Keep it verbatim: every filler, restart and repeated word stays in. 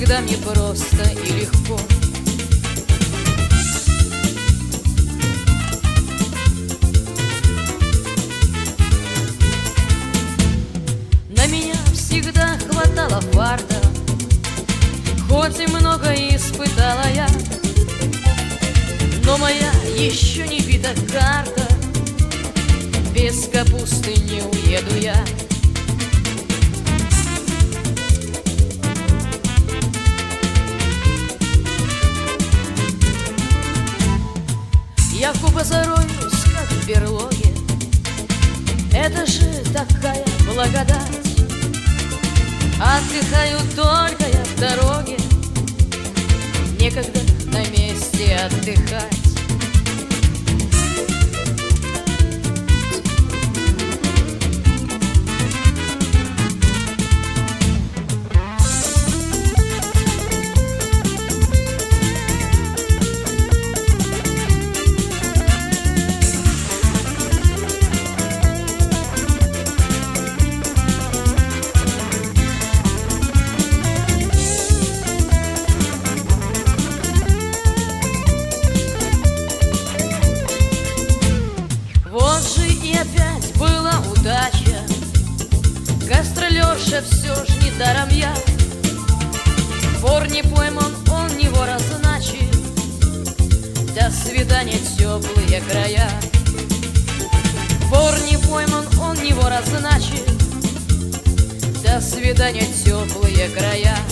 всегда мне просто и легко. На меня всегда хватало фарта, хоть и много испытала я, но моя еще не бита карта, без капусты не уеду я. Я купо зароюсь, как в берлоге, это же такая благодать. Отдыхаю только я в дороге, некогда на месте отдыхать. Опять была удача, гастролерша все ж не даром я. Вор не пойман, он не вора, значит, до свидания, теплые края. Вор не пойман, он не вора, значит, до свидания, теплые края.